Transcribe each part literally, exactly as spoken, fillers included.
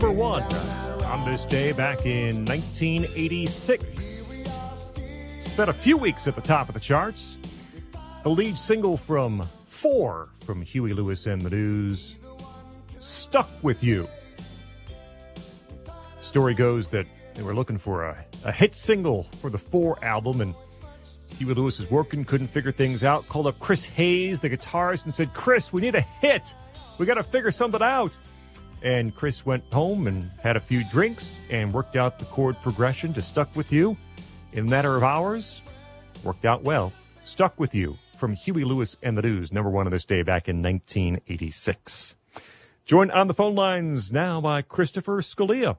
number one on this day back in nineteen eighty-six. Spent a few weeks at the top of the charts. The lead single from Four from Huey Lewis and the News, Stuck With You. Story goes that they were looking for a, a hit single for the Four album, and Huey Lewis was working, couldn't figure things out, called up Chris Hayes, the guitarist, and said, Chris, we need a hit. We got to figure something out. And Chris went home and had a few drinks and worked out the chord progression to Stuck With You. In a matter of hours, worked out well. Stuck With You from Huey Lewis and the News, number one on this day back in nineteen eighty-six. Joined on the phone lines now by Christopher Scalia,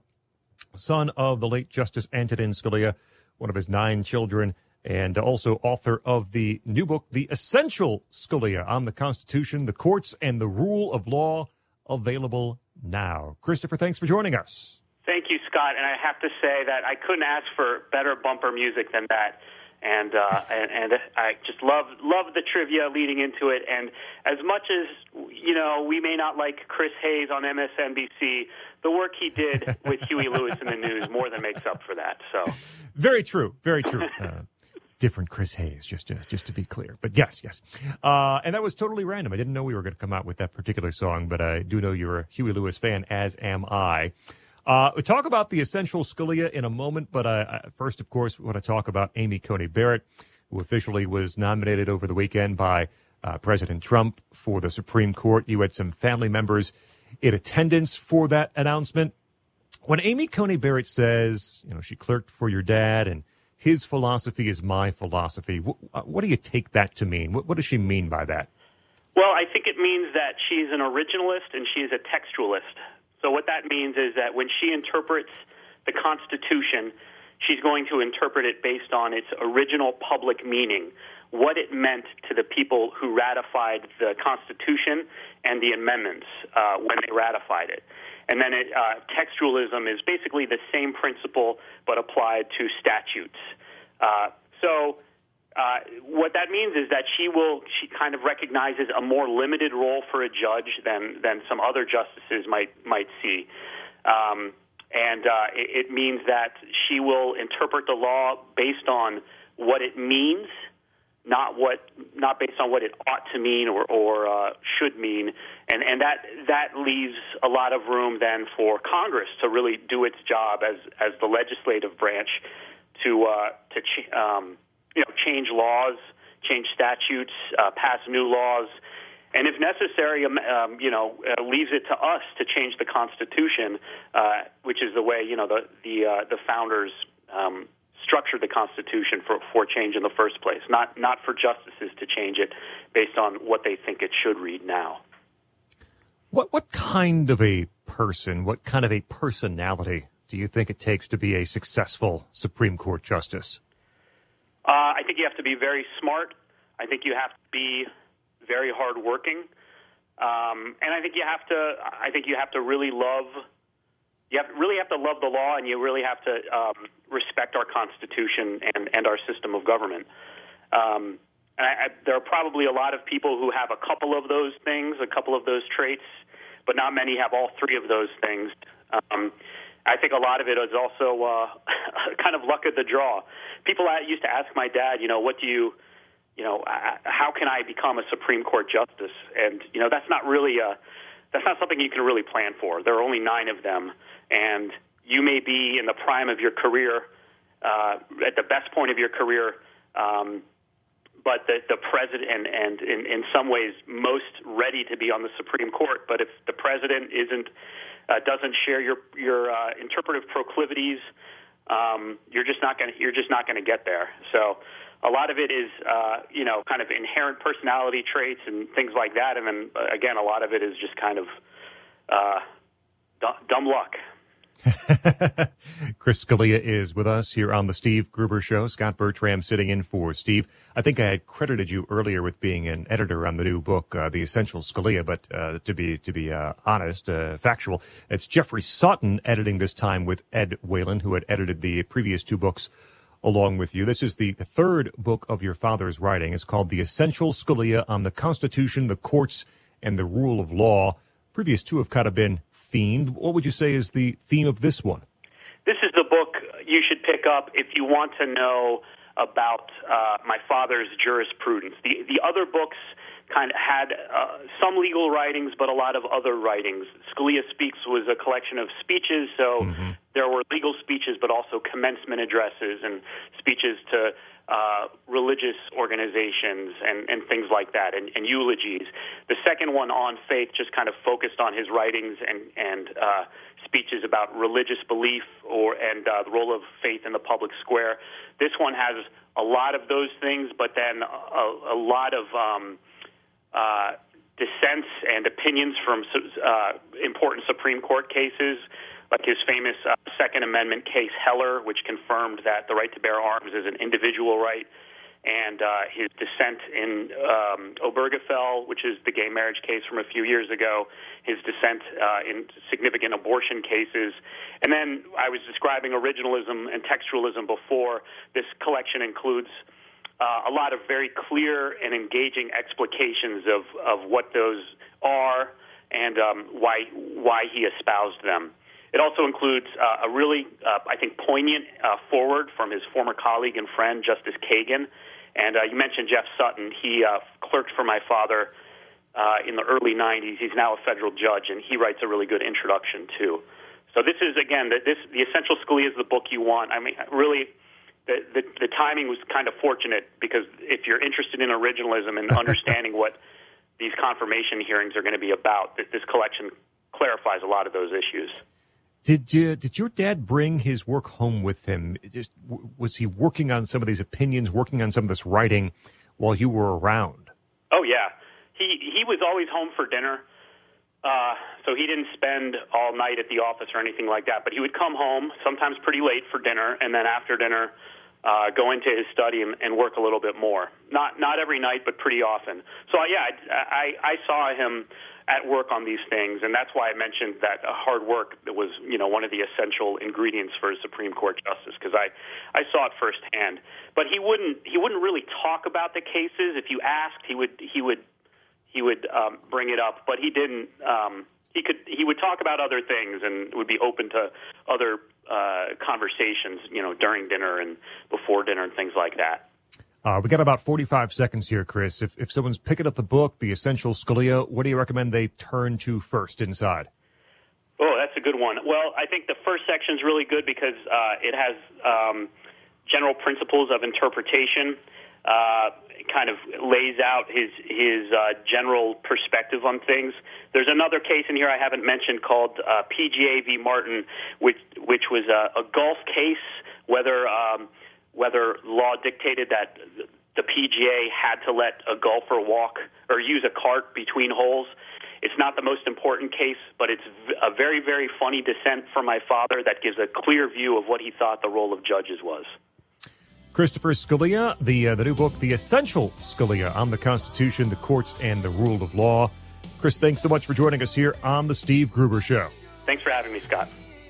son of the late Justice Antonin Scalia, one of his nine children, and also author of the new book, The Essential Scalia on the Constitution, the Courts, and the Rule of Law, available now. Christopher, thanks for joining us. Thank you, Scott. And I have to say that I couldn't ask for better bumper music than that. And uh, and, and I just love love the trivia leading into it. And as much as, you know, we may not like Chris Hayes on M S N B C, the work he did with Huey Lewis in the News more than makes up for that. So, very true, very true. Uh, different Chris Hayes, just to just to be clear. But yes, yes. Uh, and that was totally random. I didn't know we were going to come out with that particular song, but I do know you're a Huey Lewis fan, as am I. Uh, we'll talk about the Essential Scalia in a moment, but uh, first, of course, we want to talk about Amy Coney Barrett, who officially was nominated over the weekend by uh, President Trump for the Supreme Court. You had some family members in attendance for that announcement. When Amy Coney Barrett says, you know, she clerked for your dad and his philosophy is my philosophy, what, what do you take that to mean? What, what does she mean by that? Well, I think it means that she's an originalist and she's a textualist. So what that means is that when she interprets the Constitution, she's going to interpret it based on its original public meaning, what it meant to the people who ratified the Constitution and the amendments uh, when they ratified it. And then it, uh, textualism is basically the same principle but applied to statutes. Uh, so uh, what that means is that she will she kind of recognizes a more limited role for a judge than than some other justices might might see. Um, and uh, it, it means that she will interpret the law based on what it means, not what not based on what it ought to mean or, or uh, should mean, and and that that leaves a lot of room then for Congress to really do its job as as the legislative branch to uh, to ch- um, you know change laws, change statutes, uh, pass new laws, and if necessary, um, um, you know uh, leaves it to us to change the Constitution, uh, which is the way you know the the uh, the founders Um, structured the Constitution for, for change in the first place, not not for justices to change it based on what they think it should read now. What what kind of a person, what kind of a personality do you think it takes to be a successful Supreme Court justice? Uh, I think you have to be very smart. I think you have to be very hardworking, um, and I think you have to. I think you have to really love. You have, really have to love the law, and you really have to um, respect our Constitution and, and our system of government. Um, and I, I, there are probably a lot of people who have a couple of those things, a couple of those traits, but not many have all three of those things. Um, I think a lot of it is also uh, kind of luck of the draw. People used to ask my dad, you know, what do you, you know, how can I become a Supreme Court justice? And, you know, that's not really a, that's not something you can really plan for. There are only nine of them. And you may be in the prime of your career, uh, at the best point of your career, um, but the, the president, and, and in, in some ways, most ready to be on the Supreme Court. But if the president isn't, uh, doesn't share your your uh, interpretive proclivities, um, you're just not going to you're just not going to get there. So a lot of it is, uh, you know, kind of inherent personality traits and things like that. And then uh, again, a lot of it is just kind of uh, d- dumb luck. Chris Scalia is with us here on the Steve Gruber Show. Scott Bertram sitting in for Steve. I think I had credited you earlier with being an editor on the new book, uh, The Essential Scalia, but uh, to be to be uh, honest, uh, factual, it's Jeffrey Sutton editing this time with Ed Whalen, who had edited the previous two books along with you. This is the, the third book of your father's writing. It's called The Essential Scalia on the Constitution, the Courts, and the Rule of Law. Previous two have kind of been themed. What would you say is the theme of this one? This is the book you should pick up if you want to know about uh, my father's jurisprudence. The the other books kind of had uh, some legal writings, but a lot of other writings. Scalia Speaks was a collection of speeches, so mm-hmm. there were legal speeches, but also commencement addresses and speeches to uh, religious organizations and, and things like that, and, and eulogies. The second one, On Faith, just kind of focused on his writings and, and uh, speeches about religious belief or and uh, the role of faith in the public square. This one has a lot of those things, but then a, a lot of um, uh, dissents and opinions from uh, important Supreme Court cases, like his famous uh, Second Amendment case, Heller, which confirmed that the right to bear arms is an individual right, and uh, his dissent in um, Obergefell, which is the gay marriage case from a few years ago, his dissent uh, in significant abortion cases. And then I was describing originalism and textualism before. This collection includes uh, a lot of very clear and engaging explications of, of what those are and um, why why he espoused them. It also includes uh, a really, uh, I think, poignant uh, foreword from his former colleague and friend, Justice Kagan. And uh, you mentioned Jeff Sutton. He uh, clerked for my father uh, in the early nineties. He's now a federal judge, and he writes a really good introduction, too. So this is, again, the, this, the Essential Scalia is the book you want. I mean, really, the, the, the timing was kind of fortunate, because if you're interested in originalism and understanding what these confirmation hearings are going to be about, this collection clarifies a lot of those issues. Did you, did your dad bring his work home with him? Just, was he working on some of these opinions, working on some of this writing while you were around? Oh, yeah. He he was always home for dinner, uh, so he didn't spend all night at the office or anything like that. But he would come home, sometimes pretty late for dinner, and then after dinner uh, go into his study and, and work a little bit more. Not not every night, but pretty often. So, uh, yeah, I, I, I saw him at work on these things, and that's why I mentioned that uh, hard work was, you know, one of the essential ingredients for a Supreme Court justice, because I, I saw it firsthand. But he wouldn't he wouldn't really talk about the cases. If you asked, he would he would he would um, bring it up, but he didn't. Um, he could he would talk about other things and would be open to other uh, conversations, you know, during dinner and before dinner and things like that. Uh, we got about forty-five seconds here, Chris. If if someone's picking up the book, The Essential Scalia, what do you recommend they turn to first inside? Oh, that's a good one. Well, I think the first section is really good because uh, it has um, general principles of interpretation. Uh, it kind of lays out his his uh, general perspective on things. There's another case in here I haven't mentioned called uh, P G A v. Martin, which which was a, a golf case, whether um, whether law dictated that the P G A had to let a golfer walk or use a cart between holes. It's not the most important case, but it's a very, very funny dissent from my father that gives a clear view of what he thought the role of judges was. Christopher Scalia, the uh, the new book, The Essential Scalia, on the Constitution, the Courts, and the Rule of Law. Chris, thanks so much for joining us here on The Steve Gruber Show. Thanks for having me, Scott.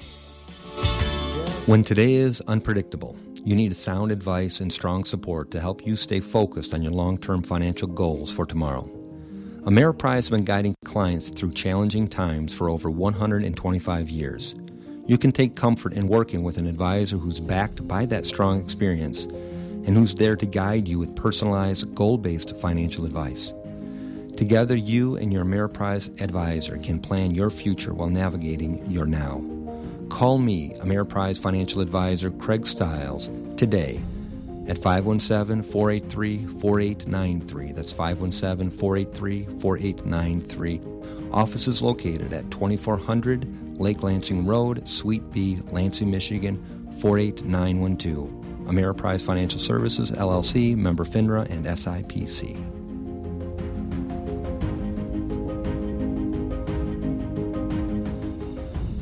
When today is unpredictable, you need sound advice and strong support to help you stay focused on your long-term financial goals for tomorrow. Ameriprise has been guiding clients through challenging times for over one hundred twenty-five years. You can take comfort in working with an advisor who's backed by that strong experience and who's there to guide you with personalized, goal-based financial advice. Together, you and your Ameriprise advisor can plan your future while navigating your now. Call me, Ameriprise Financial Advisor Craig Stiles, today at five one seven, four eight three, four eight nine three. That's five one seven, four eight three, four eight nine three. Office is located at twenty-four hundred Lake Lansing Road, Suite B, Lansing, Michigan, four eight nine one two. Ameriprise Financial Services, L L C, member FINRA and S I P C.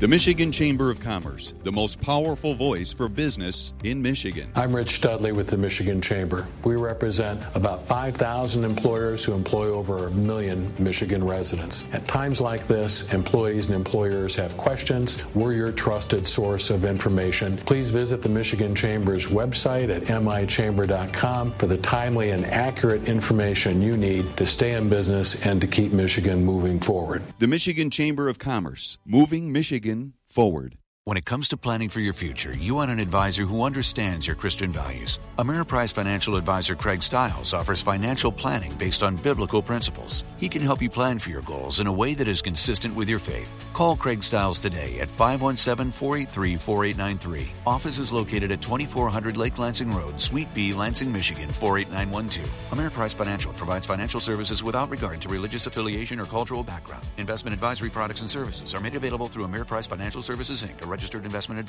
The Michigan Chamber of Commerce, the most powerful voice for business in Michigan. I'm Rich Studley with the Michigan Chamber. We represent about five thousand employers who employ over a million Michigan residents. At times like this, employees and employers have questions. We're your trusted source of information. Please visit the Michigan Chamber's website at m i chamber dot com for the timely and accurate information you need to stay in business and to keep Michigan moving forward. The Michigan Chamber of Commerce, moving Michigan forward. When it comes to planning for your future, you want an advisor who understands your Christian values. Ameriprise financial advisor Craig Stiles offers financial planning based on biblical principles. He can help you plan for your goals in a way that is consistent with your faith. Call Craig Stiles today at five one seven, four eight three, four eight nine three. Office is located at twenty-four hundred Lake Lansing Road, Suite B, Lansing, Michigan, four eight nine one two. Ameriprise Financial provides financial services without regard to religious affiliation or cultural background. Investment advisory products and services are made available through Ameriprise Financial Services, Incorporated, a registered investment advisor.